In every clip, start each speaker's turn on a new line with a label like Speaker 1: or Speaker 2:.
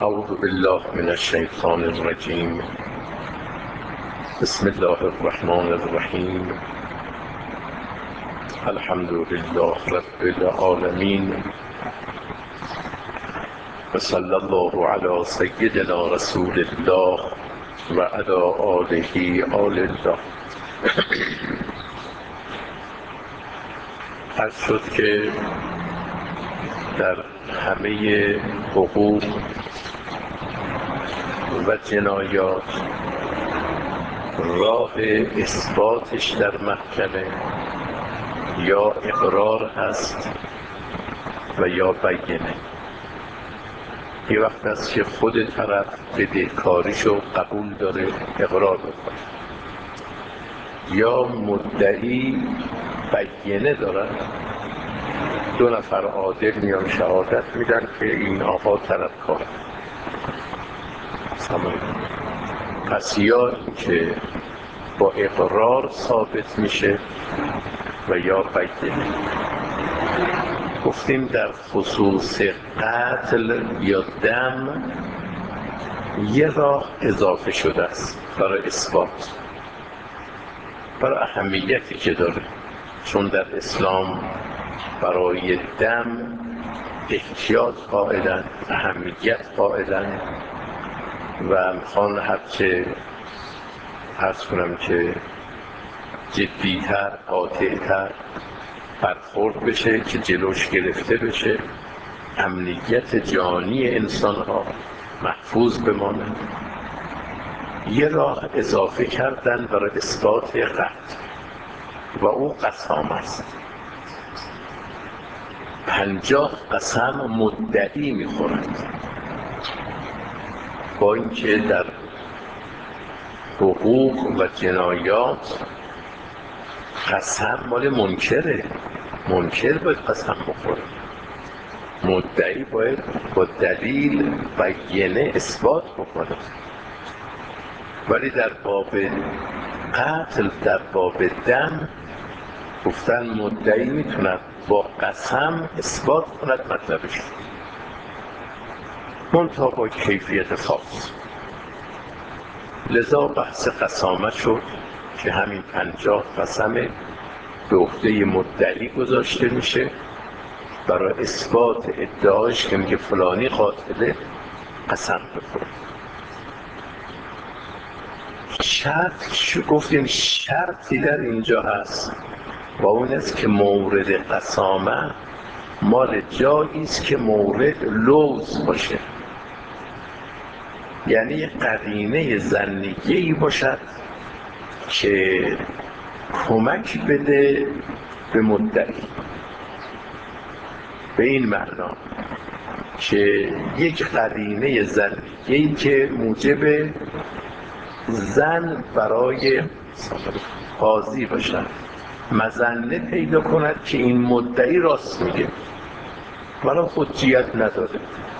Speaker 1: أعوذ بالله من الشيطان الرجيم. بسم الله الرحمن الرحيم. الحمد لله رب العالمين، وصلى الله على سيدنا رسول الله وعلى آله آل الله. عرض شد که در همه حقوق و جنایات راه اثباتش در محکمه یا اقرار هست و یا بینه. یه وقت است که خود طرف بدهکاریشو قبول داره، اقرار بکنه، یا مدعی بینه داره. دو نفر عادل میان شهادت میدن که این آقا طلبکار. پس یا این که با اقرار ثابت میشه و یا بینه. گفتیم در خصوص قتل یا دم یه راه اضافه شده است برای اثبات، برای اهمیتی که داره، چون در اسلام برای دم احتیاط قائلن، اهمیت قائلن و میخوان هرچه عرض کنم که جدیتر، قاطعتر برخورد بشه که جلوش گرفته بشه، امنیت جانی انسان ها محفوظ بمانه. یه راه اضافه کردن برای اثبات قتل و او قسام است. 50 قسم مدعی میخورد، با اینکه در حقوق و جنایات قسم مال منکره، منکر باید قسم بخوره، مدعی باید با دلیل بینه اثبات بکنه. ولی در باب قتل، در باب دم گفتن مدعی میتوند با قسم اثبات کند مطلبش، منتها با کیفیت خاص. لذا بحث قسامت شد که همین 50 قسم به عهده مدعی گذاشته میشه برای اثبات ادعاش که میگه فلانی قاتله، قسم بخوره. گفتیم شرطی در اینجا هست و اون است که مورد قسامه مال جایی است که مورد لوز باشه، یعنی یک قرینه ظنیه‌ای باشد که کمک بده به مدعی، به این معنا که یک قرینه ظنیه‌ای که موجب ظن برای قاضی باشد، مظنه پیدا کند که این مدعی راست میگه ولی حجیت نداره.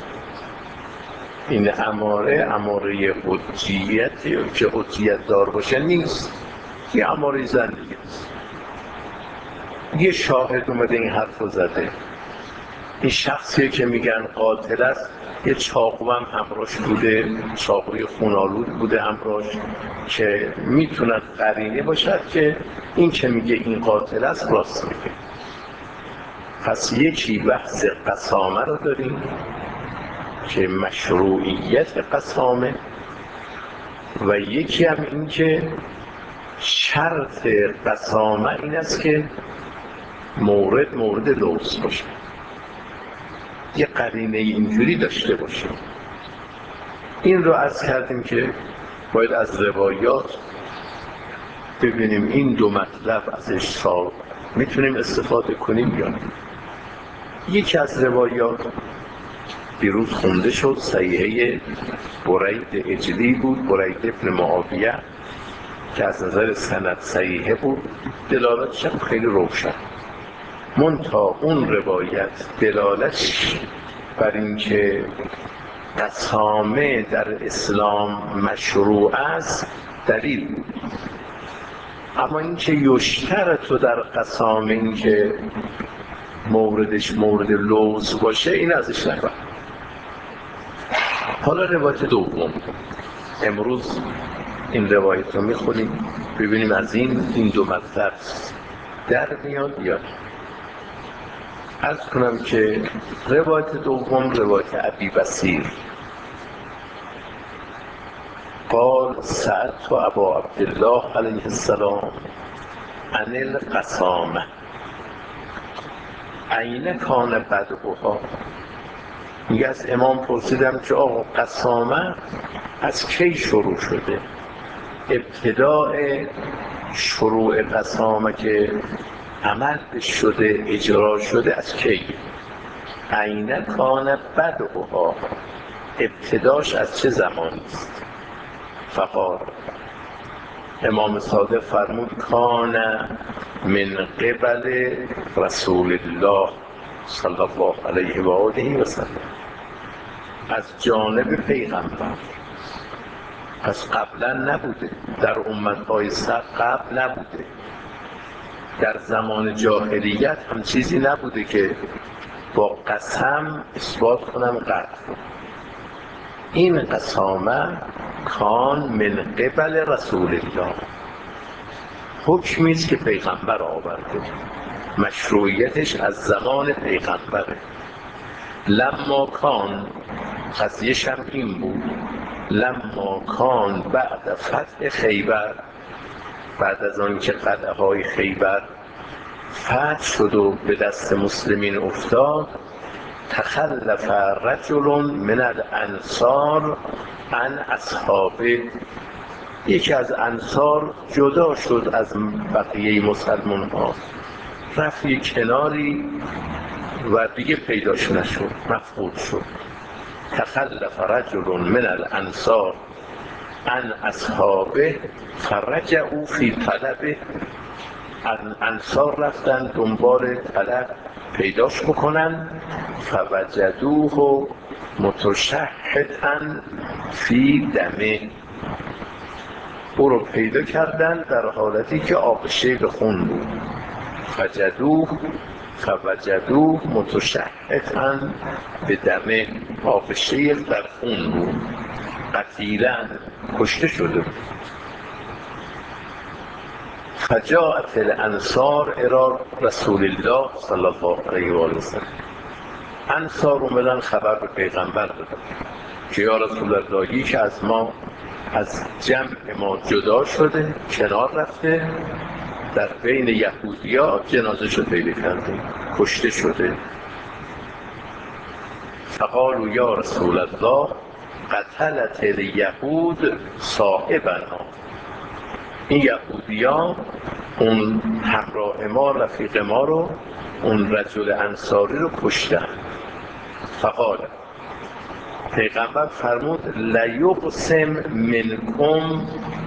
Speaker 1: این اماره حجیتی که حجیت دار باشه نیست، یه اماره ظنیه است. یه شاهد اومده این حرف رو زده، این شخصی که میگن قاتل است یه چاقو هم همراهش بوده، چاقوی خون‌آلود بوده همراهش، که میتوند قرینه باشد که این که میگه این قاتل است راست میگه. پس یکی بحث قسامه رو داریم که مشروعیت قسامه، و یکی هم این که شرط قسامه این است که مورد لوز باشه، یه قرینه اینجوری داشته باشه. این رو عرض کردیم که باید از روایات ببینیم این دو مطلب ازش میتونیم استفاده کنیم یا نه. یکی از روایات دیروز خونده شد، صحیحه برید اجلی بود، برید ابن معاویه، که از نظر سند صحیحه بود، دلالتش هم خیلی روشن. منتها اون روایت دلالتش بر این که قسامه در اسلام مشروع است دلیل بود، اما این که یشترط در قسامه این که موردش مورد لوز باشه این ازش نفهم. حالا روایت دوم، امروز این روایت رو میخونیم ببینیم از این دو مطلب در میاد یا نه. عرض کنم که روایت دوم روایت ابی بصیر قال سألت ابا عبدالله علیه السلام عن القسامه این کان بدؤها. میگه از امام پرسیدم که آقا قسامه از کی شروع شده؟ ابتداء شروع قسامه که عمل شده اجرا شده از کی؟ این کان بدؤها، ابتداش از چه زمانی است؟ فقال امام صادق فرمود کان من قبل رسول الله صلی الله علیه و آله و سلم، از جانب پیغمبر. پس قبلا نبوده، در امتهای قبل نبوده، در زمان جاهلیت هم چیزی نبوده که با قسم اثبات کنم قطع. این قسامه کان من قبل رسول الله، حکمی است که پیغمبر آورده، مشروعیتش از زمان پیغمبره. لما کان، قضیه‌ش هم این بود، لما کان بعد فتح خیبر، بعد از آن که قلعه های خیبر فتح شد و به دست مسلمین افتاد، تخلف رجل من الانصار عن اصحابه، یکی از انصار جدا شد از بقیه مسلمان ها، رفت یک کناری و دیگه پیداش نشد، مفقود شد. تخلف رجل من الانصار عن اصحابه فرجعوا فی طلبه، انصار رفتن دنبال طلب پیداش بکنن، فوجدوه متشحطا فی دمه، او رو پیدا کردن در حالتی که آغشته به خون بود. فوجدوه متشحطا به دمه، آغشته در خون بود، قتیلا کشته شده بود. فجاءت الانصار الی رسول الله صلی الله علیه و آله و سلم، انصار اومدن خبر به پیغمبر دادن که یا رسول الله، که از ما از جمع ما جدا شده، کنار رفته، در بین یهودیا جنازه شده پیدا کردیم، کشته شده. فقالوا یا رسول الله قتلت الیهود صاحبنا، این یهودیا اون همراه ما، رفیق ما رو، اون رجل انصاری رو کشتن. فقال پیغمبر فرمود لیقسم منکم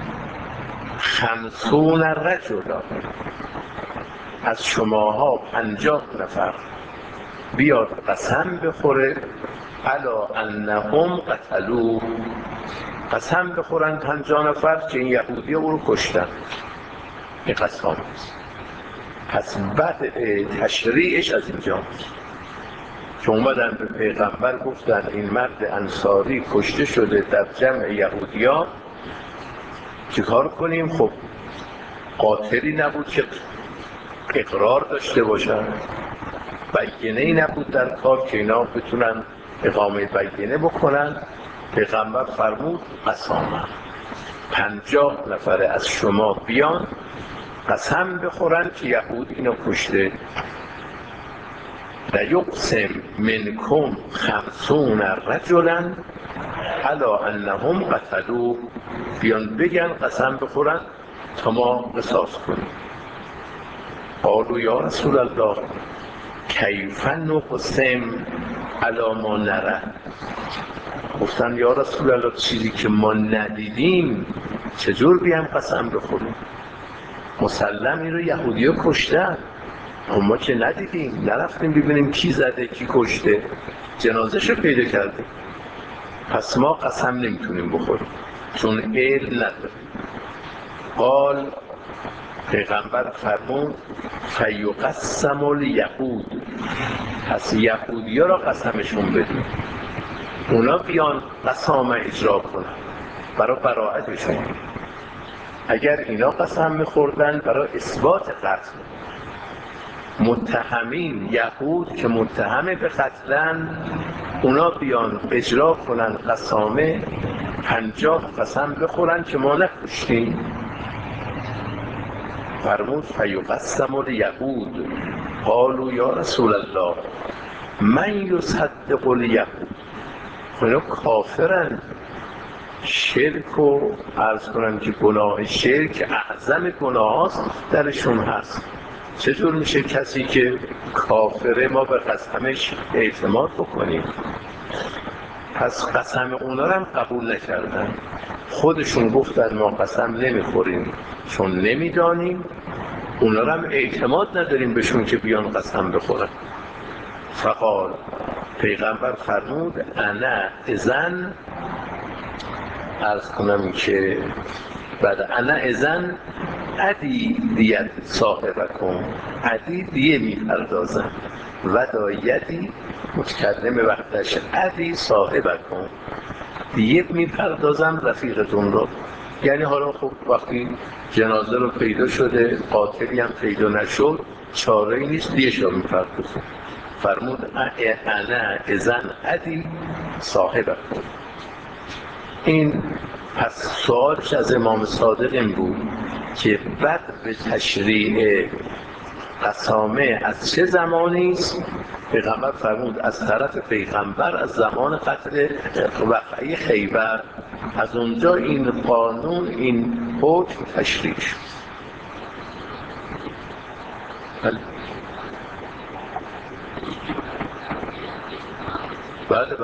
Speaker 1: 50 رجلا، از شماها 50 نفر بیاد قسم بخوره الا انهم قتلوه، قسم بخورن 50 نفر که این یهودی او رو کشتن. این قسم است. پس بعد تشریعش از اینجا که اومدن به پیغمبر گفتن این مرد انصاری کشته شده در جمع یهودیان، چیکار کنیم؟ خب قاتلی نبود که اقرار داشته باشن، بینه‌ای نبود در کار که اینا بتونن اقامه بینه بکنن. پیغمبر فرمود قسامه، 50 نفر از شما بیان قسم بخورن که یهود اینو کشته. لیقسم منکم 50 رجلا الا انهم قتلوه، بیان بگن قسم بخورن تا ما قصاص کنیم. قالوا یا رسول الله کیف نقسم علی ما نره، گفتن یا رسول الله چیزی که ما ندیدیم چجور بیام قسم بخوریم؟ مسلم این رو یهودی ها کشتن، ما که ندیدیم، نرفتیم ببینیم کی زده کی کشته، جنازش رو پیدا کردیم، پس ما قسم نمیتونیم بخوریم چون علم نداریم. قال پیغمبر فرمود فیقسم الیهود، پس یهودی ها را قسمشون بدیم. اونا بیان قسام اجرا کنن برای براءتشون. اگر اینا قسم میخوردن برای اثبات قتل، متهمین یهود که متهم به قتلن اونا بیان اجرا کنن قسامه، 50 قسم بخورن که ما نکشتیم. فرمود فیقسم الیهود قالوا یا رسول الله من یصدق الیهود. اینا کافرن، شرک رو عرض کنم که گناه شرک اعظم گناه هست درشون هست. چطور میشه کسی که کافره ما به قسمش اعتماد بکنیم؟ پس قسم اونا رو هم قبول نکردن، خودشون گفتن ما قسم نمیخوریم چون نمیدانیم، اونا رو هم اعتماد نداریم بهشون که بیان قسم بخورن. فقال پیغمبر فرمود انا اذن، عرض کنم که بعد انا اذن عدی دیت صاحبکم، عدی دیه میپردازم و دایتی متکلم وقتش عدی صاحبکم، دیه میپردازم رفیقتون رو. یعنی حالا خب وقتی جنازه رو پیدا شده قاتلی هم پیدا نشد چاره‌ای نیست، دیهش رو میپردازم. فرمود انا اذن عدی صاحبکم. این پس سوالش از امام صادق این بود که بعد به تشریع قسامه از چه زمانی است؟ پیغمبر فرمود از طرف پیغمبر از زمان قتل وقعه خیبر، از اونجا این قانون این حکم تشریع شد. بله.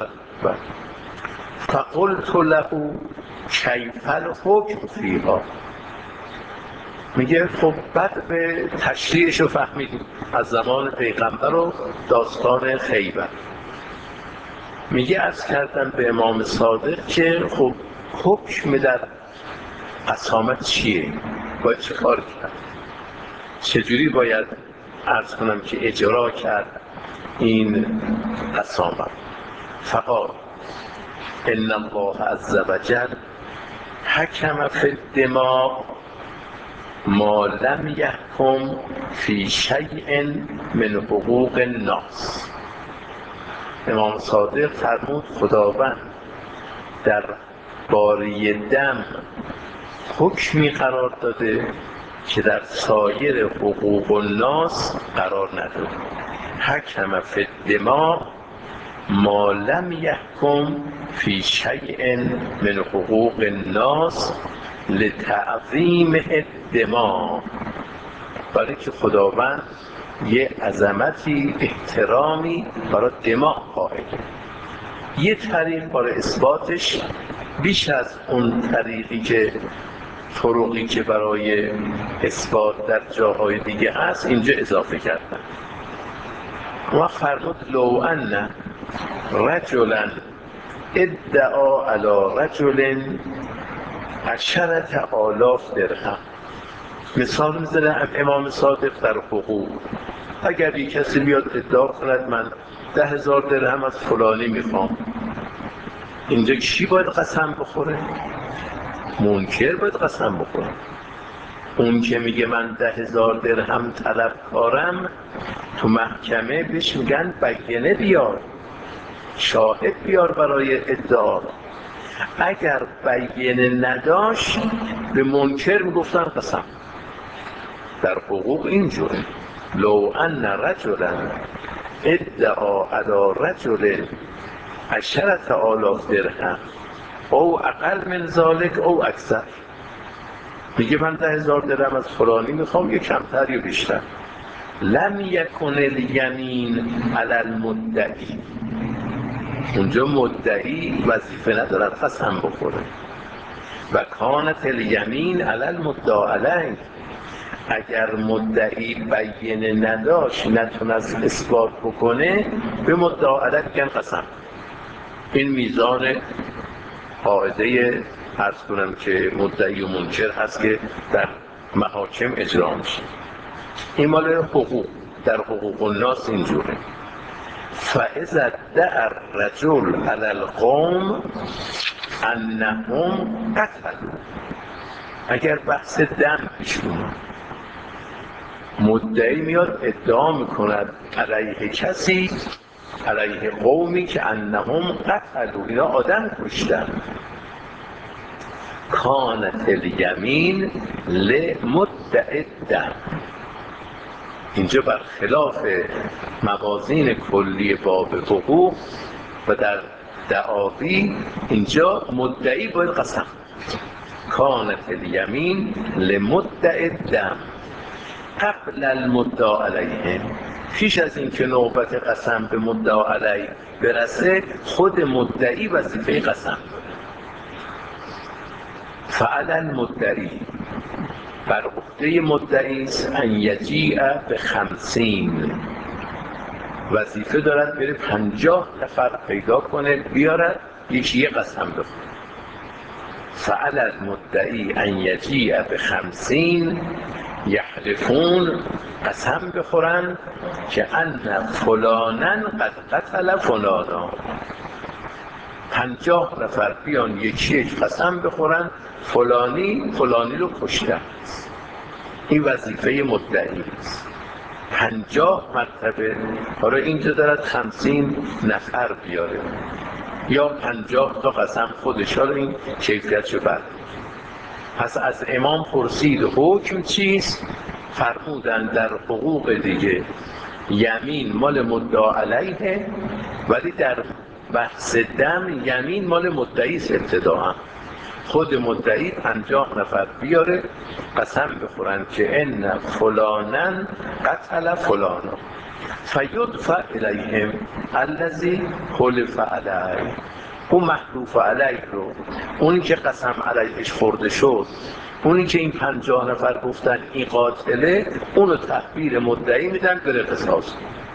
Speaker 1: فقلت له کیف الحکم فیها. میگه خب بعد به تشریعش رو فهمیدیم از زمان پیغمبر و داستان خیبر. میگه عرض کردم به امام صادق که خب حکم در قسامت چیه؟ باید چه کار کرد؟ چجوری باید عرض کنم که اجرا کرد این قسامت؟ فقال ان الله عز وجل حکم فی الدماء ما لم یحکم فی شیء من حقوق الناس. امام صادق فرمود خداوند در باره دم حکمی قرار داده که در سایر حقوق الناس قرار نداده. حکم فی الدماء ما لم یحکم فی شیء من حقوق الناس لتعظیم الدماء. برای که خداوند یه عظمتی احترامی برای دماء قائل. یه طریق برای اثباتش بیش از اون طریقی که طرقی که برای اثبات در جاهای دیگه هست اینجا اضافه کردن. و فرمود لو ان رجلا ادعا علی رجل 10,000 درهم. مثال میزنه امام صادق در حقوق. اگر یک کسی بیاد ادعا کند من 10,000 درهم از فلانی میخوام، اینجا کی باید قسم بخوره؟ منکر باید قسم بخوره. اون که میگه من 10,000 درهم طلبکارم تو محکمه بهش میگن بینه بیار، شاهد بیار برای ادعا. اگر بینه نداشت به منکر میگفتن قسم. در حقوق اینجوره. لو ان رجلا ادعا علی رجل 10,000 درهم او اقل من ذلك او اکثر، میگه من 10,000 درهم از فلانی میخوام، یک کمتر یا بیشتر، لم یکن الیمین علی المدعی. اونجا مدعی وظیفه ندارد قسم بخوره. و کانت الیمین علی المدعی علیه. اگر مدعی بینه نداشت نتونست اثبات بکنه به مدعی علیه میگن قسم. این میزان قاعده عرض کنم که مدعی و منکر هست که در محاکم اجرا میشه. این مال حقوق، در حقوق الناس اینجوره. فاذا ادعى الرجل علی القوم انهم قتلوا، اگر بحث دم پیش اومد، مدعی میاد ادعا میکند علیه کسی، علیه قومی که انهم قتلوا، اینا آدم کشتن، کانت الیمین لمدعی الدم. اینجا برخلاف موازین کلی باب حقوق و در دعاوی، اینجا مدعی باید قسم. کانت الیمین لمدعی الدم قبل المدعا علیه، پیش از اینکه نوبت قسم به مدعا علیه برسه، خود مدعی وظیفه قسم داره. فعل المدعی، بر عهده مدعی است ان یجیء ب50، وظیفه دارد بره 50 نفر پیدا کنه بیارد یکی قسم بخوره. فعل المدعی ان یجیء ب50 یحلفون، قسم بخورن که ان فلانا قد قتل فلانا، 50 نفر بیان یکی قسم بخورن فلانی فلانی رو کشته. این وظیفه مدعی است. 50 مرتبه، حالا اینجا دارد 50 نفر بیاره یا 50 تا قسم خودش، حالا این کیفیتشو برد. پس از امام پرسید حکم چیست؟ فرمودن در حقوق دیگه یمین مال مدعا علیه، ولی در بحث دم یمین مال مدعی است. ابتداء خود مدعی 50 نفر بیاره قسم بخورن که ان فلانا قتل فلانا، فیدفع الیهم الذی حلف علیه، اون محلوف علیه رو، اونی که قسم علیهش خورده شد، اونی که این 50 نفر گفتن این قاتله، اونو تحویل مدعی میدن بره قصاص.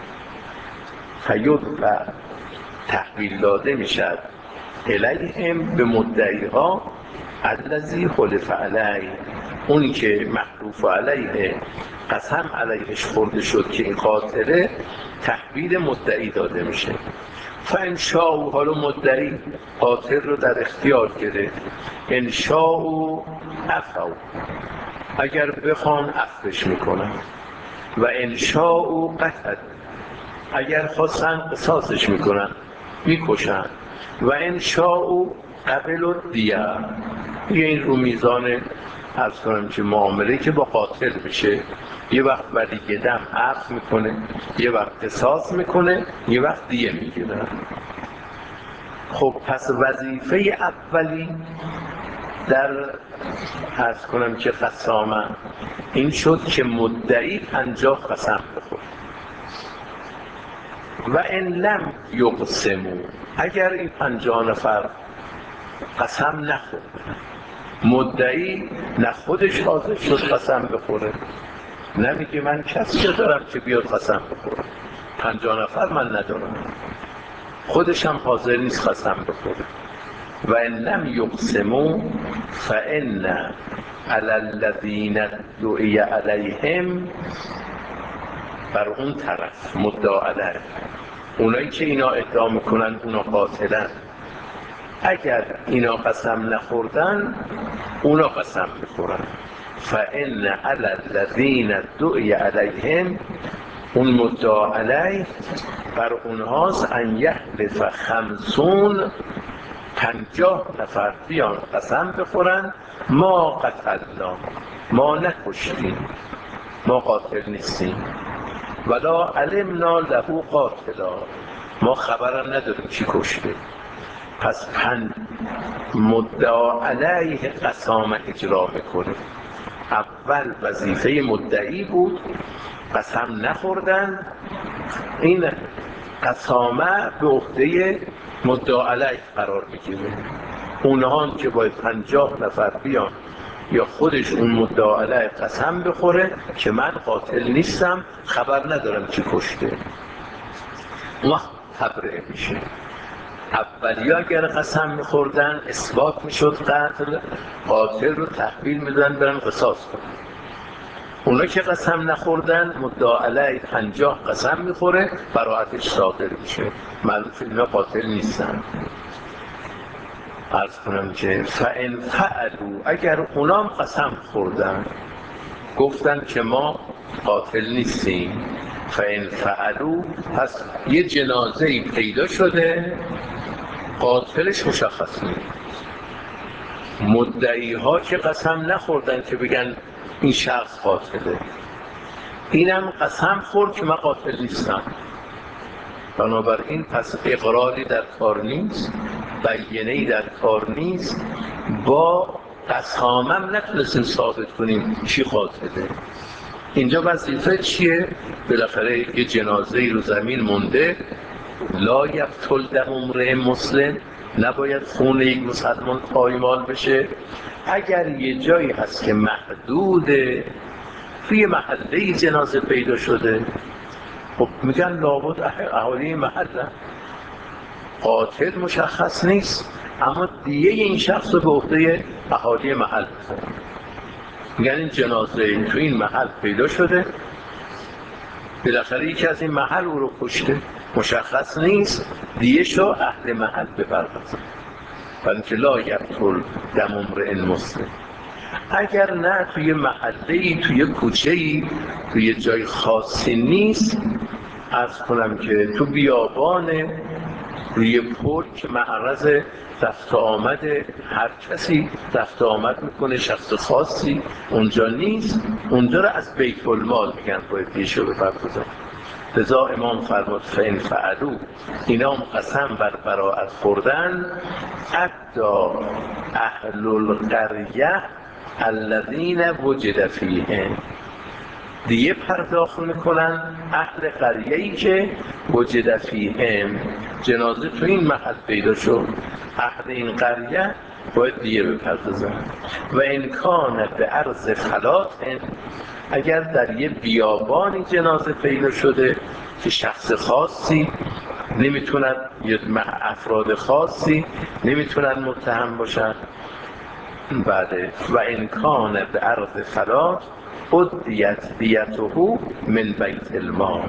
Speaker 1: فیدفع، تحویل داده میشد الیهم، به مدعی ها، الذی حلف علیه، اونی که محلوف علیه قسم علیهش خورده شد که این قاتله، تحویل مدعی داده میشه. فان شاء، حالا مدعی قاتل رو در اختیار گرفت، ان شاء عفوا، اگر بخوان عفوش میکنن، و ان شاء قتل، اگر خواستن قصاصش میکنن میکشن، و ان شاء قبل دیه، این رو میزان عرض کنم که معامله که با قاتل میشه، یه وقت ولی دم عفو میکنه، یه وقت قصاص میکنه، یه وقت دیه میگیره. خب پس وظیفه اولی در عرض کنم که قسامه این شد که مدعی 50 قسم بخوره. و ان لم یقسموا، اگر این 50 نفر قسم نخورد، مدعی نه خودش حاضر شد قسم بخوره، نمیگه من کسی دارم که بیاد قسم بخوره، 50 نفر من ندارم، خودش هم حاضر نیست قسم بخوره. و ان لم یقسموا فان علی الذین دعی علیهم، بر اون طرف مدعا علیه، اونایی که اینا ادعا میکنن اونا قاتلن، اگر اینا قسم نخوردن اونا قسم بخورن. فان علی الذین دعی علیهم، اون مدعا علیه بر اونهاست ان یحلف 50، 50 نفر بیان قسم بخورن ما قتلنا، ما نکشتیم، ما قاتل نیستیم، ولا علمنا له قاتلا، ما خبرم نداریم چی کشته. پس مدعا علیه قسامه اجرا میکنه. اول وظیفه مدعی بود، قسم نخوردن، این قسامه به عهده مدعا علیه قرار میگیره. اونها که باید 50 نفر بیان یا خودش اون مدعا علیه قسم بخوره که من قاتل نیستم، خبر ندارم چی کشته، وقت تبرئه میشه. اولی اگر قسم میخوردن اثبات میشد قتل، قاتل رو تحویل میدن برن قصاص کنن. اونا که قسم نخوردن مدعا علیه 50 قسم میخوره، براءتش صادر میشه، معلوم شد اینا قاتل نیستن. عرض کنم که فان فعلوا، اگر اونا هم قسم خوردن گفتن که ما قاتل نیستیم، فان فعلوا، پس یه جنازه‌ای پیدا شده قاتلش مشخص نیست. مدعی ها که قسم نخوردن که بگن این شخص قاتله، اینم قسم خورد که من قاتل نیستم، بنابراین پس اقراری در کار نیست، بیانه‌ای در کار نیست، با قسامم نتونستیم ثابت کنیم کی قاتله. اینجا وظیفه چیه؟ بالاخره یه جنازه‌ای رو زمین مونده، لا یقتل دم امرئ مسلم، نباید خون یک مسلمان پایمال بشه. اگر یه جایی هست که محدوده، توی محله جنازه پیدا شده، خب میگن لابد اهالی محله، قاتل مشخص نیست اما دیگه این شخص رو به عهده اهالی محل بزن. میگن این جنازه تو این محل پیدا شده، بالاخره یکی از این محل او رو کشته، مشخص نیست، دیگه شو اهل محل بپردازن. برای که لا یقتل دم امرئ مسلم. اگر نه توی محله‌ای، توی کوچه‌ای، توی جای خاصی نیست، عرض کنم که تو بیابانه، روی پل که معرض رفت آمد هر کسی رفت آمد میکنه، شخص خاصی اونجا نیست، اونجا رو از بیت المال میگن باید دیشو بپردازن. لذا امام فرمود فإن فعلوا، اینا هم قسم بر براءت خوردن، حتی اهل القریه الذین وجد فیهم، دیگه پرداخت میکنن اهل قریه‌ای که وجد فیهم، جنازه تو این محل پیدا شد، اهل این قریه باید دیگه بپردازن. و این کان به عرض فلات، اگر در یه بیابانی جنازه پیدا شده که شخص خاصی نمیتونن، یا افراد خاصی نمیتونن متهم باشن، بعد و امکان به عرض فلات ادیت دیته من بیت المال،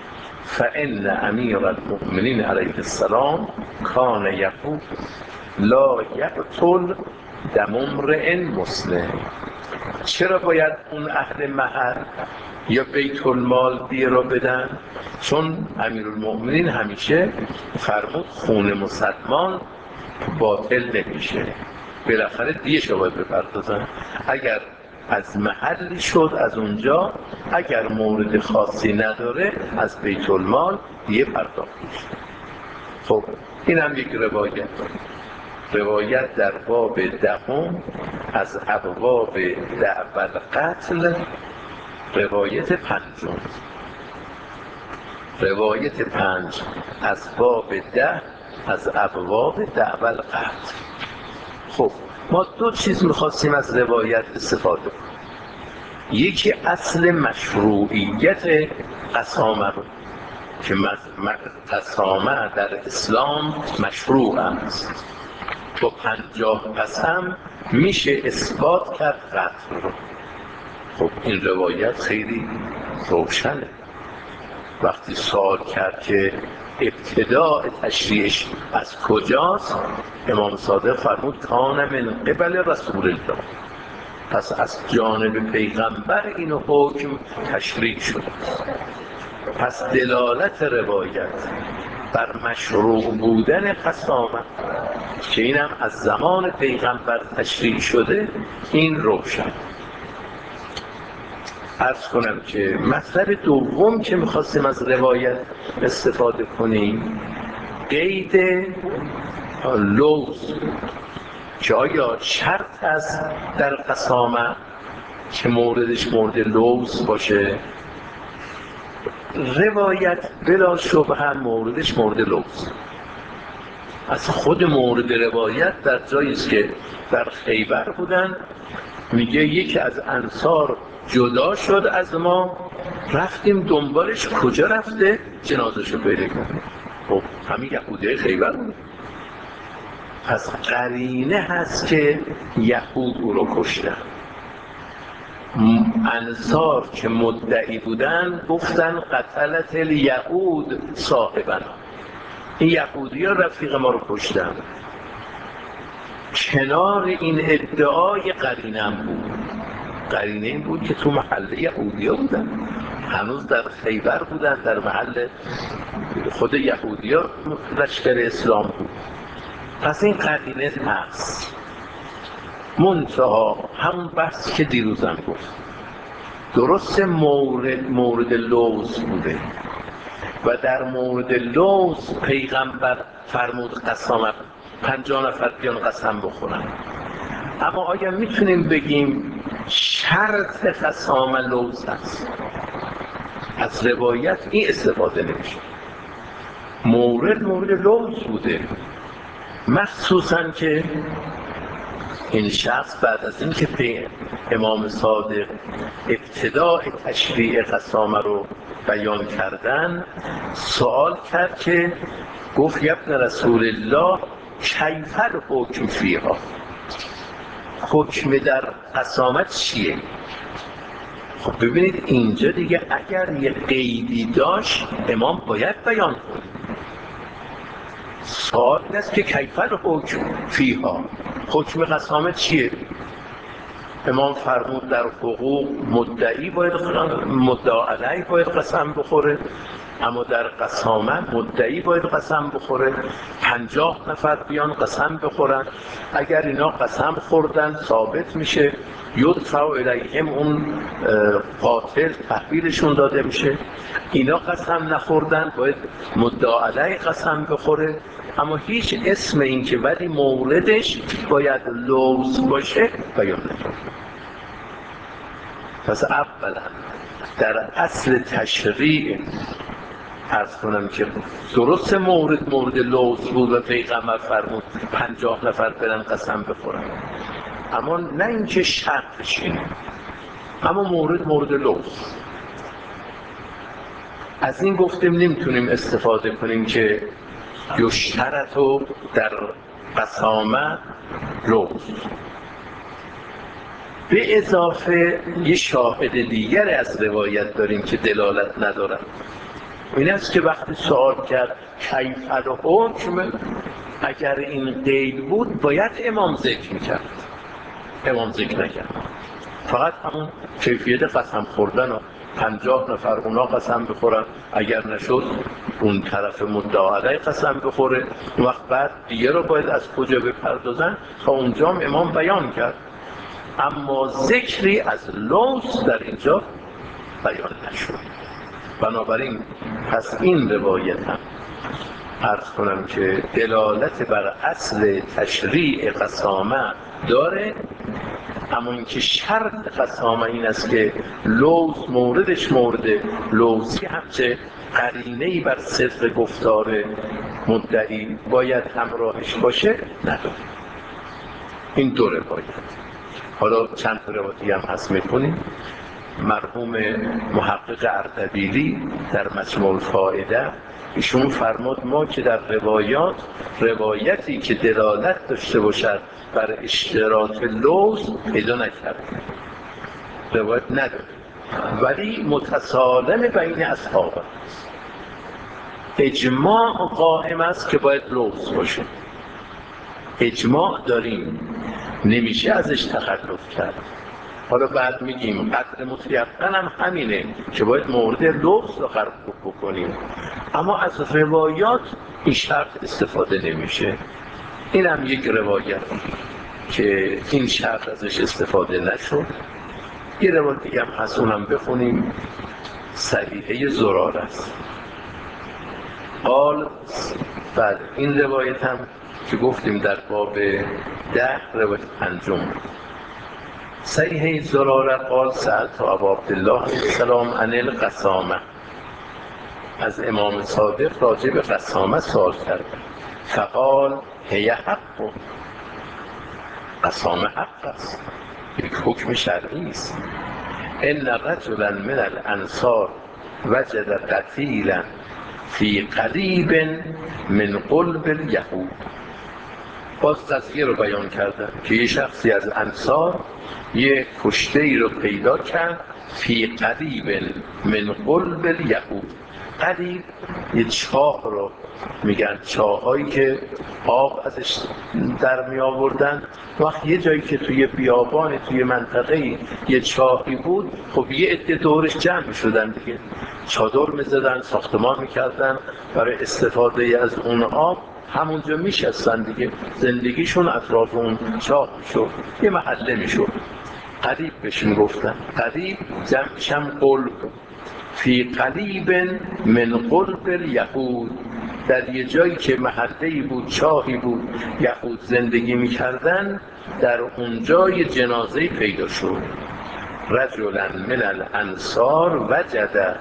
Speaker 1: فان امیر المؤمنین علیه السلام کان یقول لا یقتل دم امرئ مسلم. چرا باید اون اهل محل یا بیت المال دیه را بدن؟ چون امیرالمؤمنین همیشه فرمود خون مسلمان باطل نمیشه، بالاخره دیه‌ش رو باید بپردازن. اگر از محلی شد از اونجا، اگر مورد خاصی نداره از بیت المال دیه پرداخت میشه. خب این هم یک روایت در باب 10 از ابواب دعوی القتل، روایت 5 از باب 10 از ابواب دعوی القتل. خب ما دو چیز میخواستیم از روایت استفاده کنیم. یکی اصل مشروعیت قسامه رو که قسامه در اسلام مشروع است، با 50 قسم میشه اثبات کرد قتل رو. خب این روایت خیلی روشنه. وقتی سوال کرد که ابتداء تشریعش از کجاست، امام صادق فرمود کان من قبل رسول الله، پس از جانب پیغمبر این حکم تشریع شده. پس دلالت روایت بر مشروع بودن قسامه که اینم از زمان پیغمبر تشریع شده، این روشن. عرض کنم که مطلب دوم که میخواستیم از روایت استفاده کنیم قید لوز، که آیا شرط است در قسامه که موردش مورد لوز باشه؟ روایت بلا شبهه موردش مورد لوز. از خود مورد روایت در جایی است که در خیبر بودن، میگه یکی از انصار جدا شد از ما، رفتیم دنبالش، کجا رفته؟ جنازه‌شو پیدا کردیم. خب همین یهودی خیبر بود. پس قرینه هست که یهود او رو کشتن. انصار که مدعی بودن گفتن قتلت الیهود صاحبنا، این یهودی ها رفیق ما رو کشتن. کنار این ادعای قرینم بود، قرینه این بود که تو محله یهودی ها بودن، هنوز در خیبر بودن، در محل خود یهودی ها لشکر اسلام بود. پس این قرینه هست. منتها همون بحث که دیروزم گفت، درست مورد لوز بوده و در مورد لوز پیغمبر فرمود قسامت 50 نفر بیان قسم بخورن. اما آیا میتونیم بگیم شرط قسام لوز هست؟ از روایت این استفاده نمیشه. مورد لوز بوده، مخصوصا که این شخص بعد از اینکه امام صادق ابتداء تشریع قسامه رو بیان کردن، سوال کرد که گفت یا ابن رسول الله کیف الحکم فیها، حکم در قسامت چیه؟ خب ببینید اینجا دیگه اگر یه قیدی داشت امام باید بیان کنه. سوال است که کیف الحکم فیها، حکم قسامت چیه؟ امام فرمود در حقوق مدعی علیه باید قسم بخوره، اما در قسامت مدعی باید قسم بخوره. 50 نفر بیان قسم بخورن، اگر اینا قسم خوردن ثابت میشه یدفع الیهم، اون قاتل تحویلشون داده میشه. اینا قسم نخوردن باید مدعی علیه قسم بخوره، اما هیچ اسم این که ولی موردش باید لوز باشه بیان نشده. پس اولا در اصل تشریع عرض کنم که درست مورد لوز بود و پیغمبر فرمود 50 نفر برن قسم بخورن، اما نه اینکه شرطش اینه، اما مورد لوز. از این گفتیم نمیتونیم استفاده کنیم که یشترطو در قسامه لوز. به اضافه یه شاهد دیگر از روایت داریم که دلالت ندارد. این است که وقتی سوال کرد کیف الحکم، اگر این قید بود باید امام ذکر میکرد، امام ذکر نکرد، فقط همون کیفیت قسم خوردن و 50 نفر اونا قسم بخورن، اگر نشد اون طرف مدعا علیه قسم بخوره. اون وقت بعد دیگه رو باید از کجا بپردازن، تا اونجا امام بیان کرد، اما ذکری از لوز در اینجا بیان نشد. بنابراین پس این روایت هم عرض کنم که دلالت بر اصل تشریع قسامه داره، اما اینکه شرط قسامه این است که لوز موردش مورد لوزی همچه قرینه‌ای بر صدق گفتار مدعی باید همراهش باشه نداره. این دو روایت. حالا چند روایتی هم هست میکنیم. مرحوم محقق اردبیلی در مجموع الفائده ایشون فرمود ما که در روایتی که دلالت داشته باشد بر اشتراط لوز پیدا نکردیم، روایت نداره، ولی متسالم بین اصحاب اجماع قائم است که باید لوز باشه. اجماع داریم، نمیشه ازش تخلف کرد. حالا بعد میگیم قدر متیقن هم همینه که باید مورد لوز رو قرار بکنیم، اما از روایات این شرط استفاده نمیشه. این هم یک روایت که این شرط ازش استفاده نشد. یه روایتی هم هست اونم بخونیم، صحیحه زرار است. قال بعد این روایت هم که گفتیم در باب 10 روایت 5. صحیحه زراره قال سألت ابا عبدالله علیه السلام عن القسامه، از امام صادق راجع به قسامه سوال کرد. فقال هی حق، قسامه حق است، یک حکم شرعی است. ان رجلا من الانصار وجد قتیلا فی قریب من قلب الیهود، باز قضیه رو بیان کردن که یه شخصی از انصار یه کشته ای رو پیدا کرد فی قریب من قلب الیهود. قریب یه چاه رو میگن، چاهایی که آب ازش در می آوردن. وقت یه جایی که توی بیابان توی منطقه یه چاهی بود، خب یه عده دورش جمع شدن دیگه، چادر میزدن، ساختمان میکردن برای استفاده از اون آب، همونجا میشستن دیگه، زندگیشون اطراف اون چاه میشد، یه محله میشد. قریب بهش میگفتن. قریب جمعش هم قلب. فی قریب من قلب الیهود، در یه جایی که محله‌ای بود، چاهی بود، یهود زندگی میکردن، در اونجا یه جنازه پیدا شد. رجلا من الانصار وجد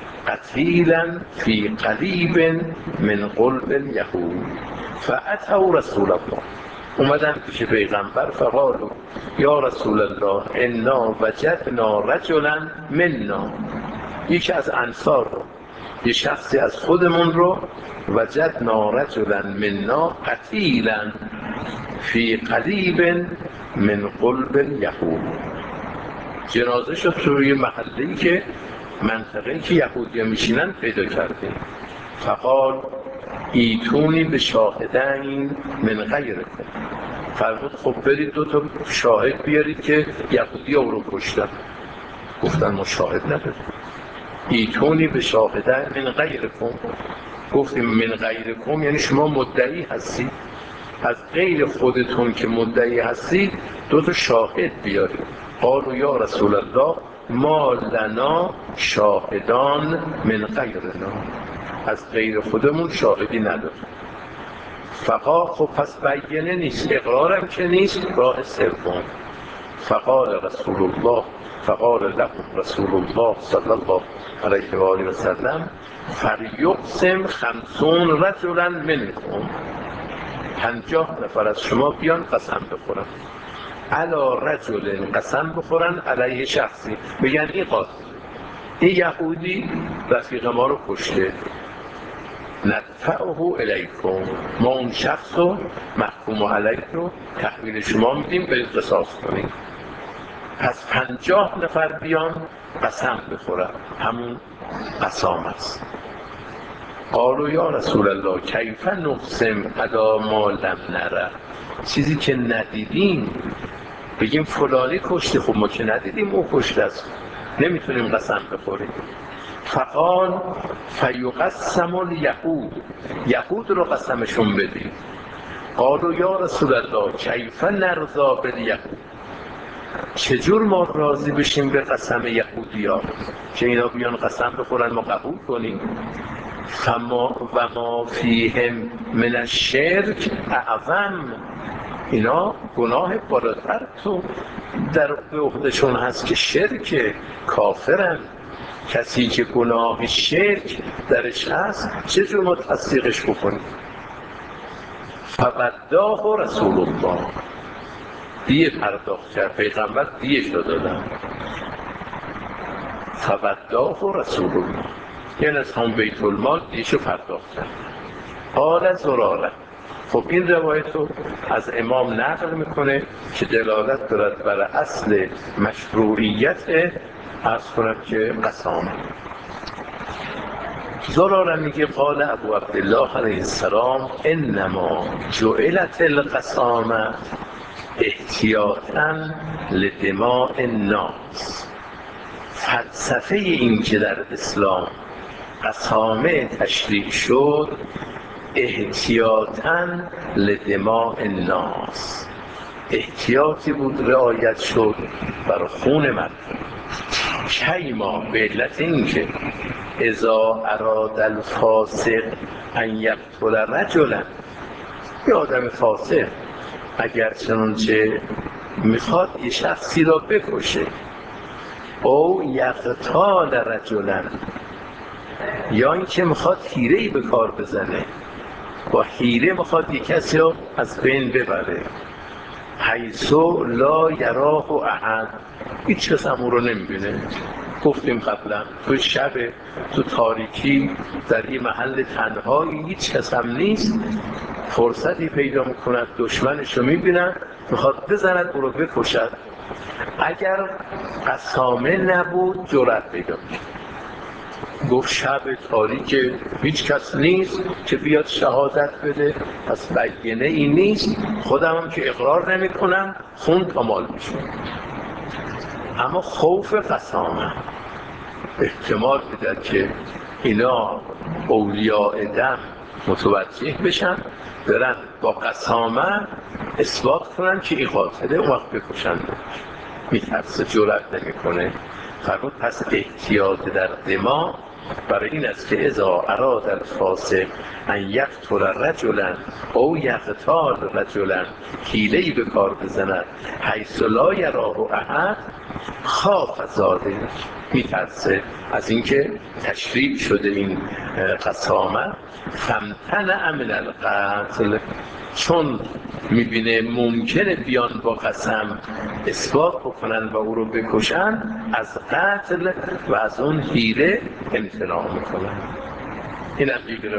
Speaker 1: قتیلا فی قریب من قلب الیهود فاتوا رسول الله. اومدن پیش پیغمبر فقالوا یا رسول الله انا وجدنا رجلا منا، یکی از انصار رو، یه شخصی از خودمون رو، وجدنا رجلا منا قتیلا فی قریب من قلب الیهود، جنازه شد توی محله‌ای که منطقه‌ای که یهودی‌ها میشینن پیدا کردیم. فقال ایتونی به شاهدین من غیرکم، فرمود خب برید 2 تا شاهد بیارید که یهودی‌ها او رو کشتن. گفتن ما شاهد نداریم. ایتونی به شاهدین من غیرکم، گفتیم من غیرکم یعنی شما مدعی هستید، از غیر خودتون که مدعی هستید 2 تا شاهد بیارید. قالوا یا رسول الله ما لنا شاهدان من غیرنا، از غیر خودمون شاهدی نداریم. خب پس بینه نیست، اقرارم که نیست، راه سوم. فقال رسول الله، فقال لهم رسول الله صلی الله علیه و آله و سلم فلیقسم 50 رجلا منکم، 50 نفر از شما بیان قسم بخورن، علی رجل، قسم بخورن علیه شخصی، بگن این قاضی، این یهودی رفیق ما رو کشته، ندفعه الیکم، ما اون شخص رو محکوم علیه رو تحویل شما میدیم به قصاص کنیم. پس 50 نفر بیان قسم بخورن، همون قسام است. قالوا یا رسول الله کیف نقسم علی ما لم نره، چیزی که ندیدیم بگیم فلانی کشته، خب ما که ندیدیم او کشته است، نمیتونیم قسم بخوریم. فقال فیقسم الیهود، یهود رو قسمشون بدیم. قالوا یا رسول الله کیف نرضا بالیهود، چجور ما راضی بشیم به قسم یهودی‌ها که اینا بیان قسم بخورن ما قبول کنیم؟ و ما فیهم من الشرک اعظم، اینا گناه بالاتر تو در عهدهشون هست که شرک، کافرن. کسی که گناه شرک درش هست چجور ما تصدیقش بکنیم؟ فبداه رسول الله، دیه پرداخت کرد پیغمبر، دیهش رو دادن. فبداه رسول الله، یعنی از هم بیت المال دیهش رو پرداخت کرد. قال زراره، خب این روایت رو از امام نقل میکنه که دلالت دارد بر اصل مشروعیت از کنم که قسام. زراره میگه قال ابو عبدالله علیه السلام انما جعلت القسامه احتیاطاً لدماء الناس، فلسفه این که در اسلام قسامه تشریع شد احتیاطاً لدماء الناس، احتیاطی بود رعایت شد بر خون مردم. کیما، به علت این که اذا اراد الفاسق ان یقتل رجلا، یه آدم فاسق اگر چنانچه میخواد یه شخصی را بکشه، او یقتال رجلا، یا اینکه میخواد حیله‌ای به کار بزنه، با حیله میخواد یک کسی رو از بین ببره، حیث لا یراه احد، هیچ کس هم او رو نمیبینه. گفتیم قبلا تو شب، تو تاریکی، در این محل تنهایی هیچ کس هم نیست، فرصتی پیدا میکند دشمنش رو میبیند میخواد بزند او رو بکشد. اگر قسامه نبود جرأت پیدا میکرد، گفت شب تاریک هیچ کس نیست که بیاد شهادت بده، پس بینه این نیست، خودم هم که اقرار نمی کنم، خون پامال میشه. اما خوف قسامه احتمال میداد که اینا اولیاء دم متوجه بشن، برن با قسامه اثبات کنن که این قاتله، اون وقت بکشن. میترسه، جرأت نمیکنه. فرمود پس احتیاط در دماغ برای این است که اذا اراد الفاسق ان یقتل رجلا او یقتال رجلا، حیله‌ای به کار بزند حیث لا یراه احد، خاف ذلک، میترسه از اینکه تشریع شده این قسامت. فامتنع من القتل، چون میبینه ممکنه بیان با قسم اثبات بکنن و او رو بکشن، از قتل و از اون حیله امتناع میکنن. این هم یک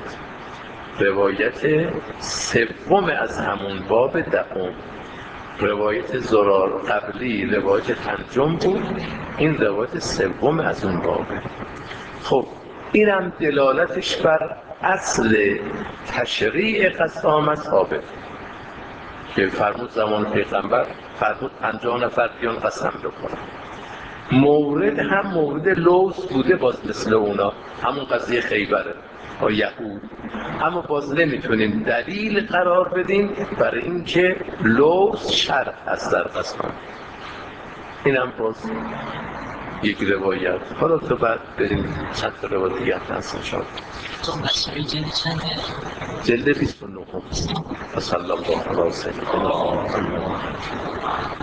Speaker 1: روایت سوم از همون باب دهم. روایت زرار قبلی روایت پنجم بود، این روایت سوم از اون بابه. خب اینم دلالتش بر اصل تشریع قسامت ثابت که فرمود زمان پیغمبر فرمود 50 نفر بیان قسم بکنن. مورد هم مورد لوز بوده، باز مثل اونا همون قضیه خیبره با یهود، اما باز نمیتونیم دلیل قرار بدیم برای اینکه لوز شرط هست در قسم. اینم باز یک روایت. حالا تو بعد بریم چند تا روایت دیگه هم هست انشاءالله. جلد 29. صلی الله علیه و سلم.